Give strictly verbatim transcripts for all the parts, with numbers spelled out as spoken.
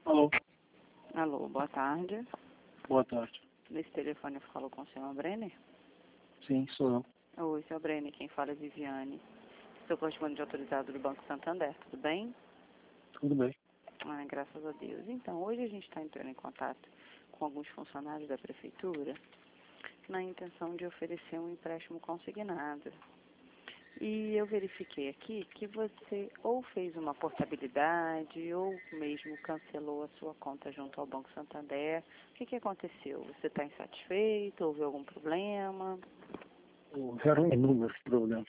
Alô, Alô, boa tarde. boa tarde. Nesse telefone eu falo com o senhor Brenner. Sim, sou eu. Oi, senhor Brenner, quem fala é Viviane. Sou correspondente autorizado do Banco Santander, tudo bem? Tudo bem. Ah, graças a Deus. Então, hoje a gente está entrando em contato com alguns funcionários da Prefeitura na intenção de oferecer um empréstimo consignado. E eu verifiquei aqui que você ou fez uma portabilidade ou mesmo cancelou a sua conta junto ao Banco Santander. O que, que aconteceu? Você está insatisfeito? Houve algum problema? Houveram inúmeros problemas.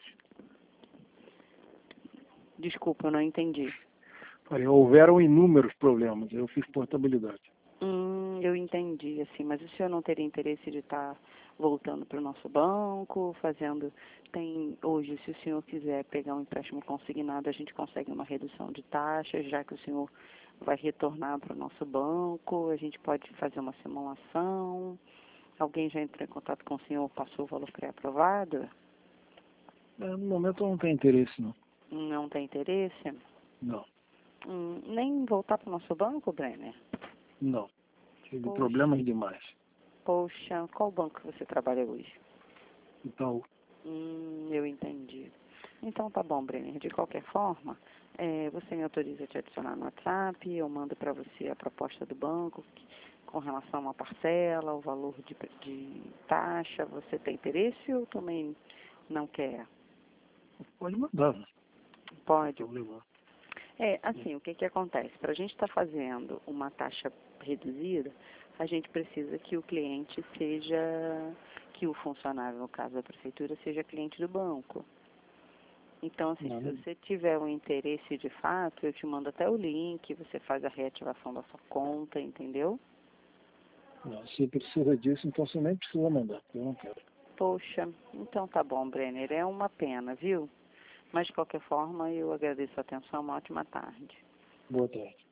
Desculpa, eu não entendi. Falei, houveram inúmeros problemas. Eu fiz portabilidade. Hum, eu entendi, assim, mas o senhor não teria interesse de estar voltando para o nosso banco, fazendo... Tem, hoje, se o senhor quiser pegar um empréstimo consignado, a gente consegue uma redução de taxas, já que o senhor vai retornar para o nosso banco, a gente pode fazer uma simulação. Alguém já entrou em contato com o senhor, passou o valor pré-aprovado? É, no momento eu não tenho interesse, não. Não tem interesse? Não, Hum, nem voltar para o nosso banco, Brenner? não. Tive Poxa. problemas demais. Poxa, qual banco você trabalha hoje? Então, Hum, eu entendi. Então tá bom, Brenner. De qualquer forma, é, você me autoriza a te adicionar no WhatsApp, eu mando para você a proposta do banco com relação a uma parcela, o valor de, de taxa. Você tem interesse ou também não quer? pode mandar, né? Pode. Eu levar. É, assim, o que que acontece? Para a gente estar fazendo uma taxa reduzida, a gente precisa que o cliente seja, que o funcionário, no caso da prefeitura, seja cliente do banco. Então, assim, Não, se não, você tiver um interesse de fato, eu te mando até o link, você faz a reativação da sua conta, entendeu? não. Se precisa disso, então você nem precisa mandar, porque eu não quero. Poxa, então tá bom, Brenner, é uma pena, viu? Mas de qualquer forma, eu agradeço a atenção, uma ótima tarde. Boa tarde.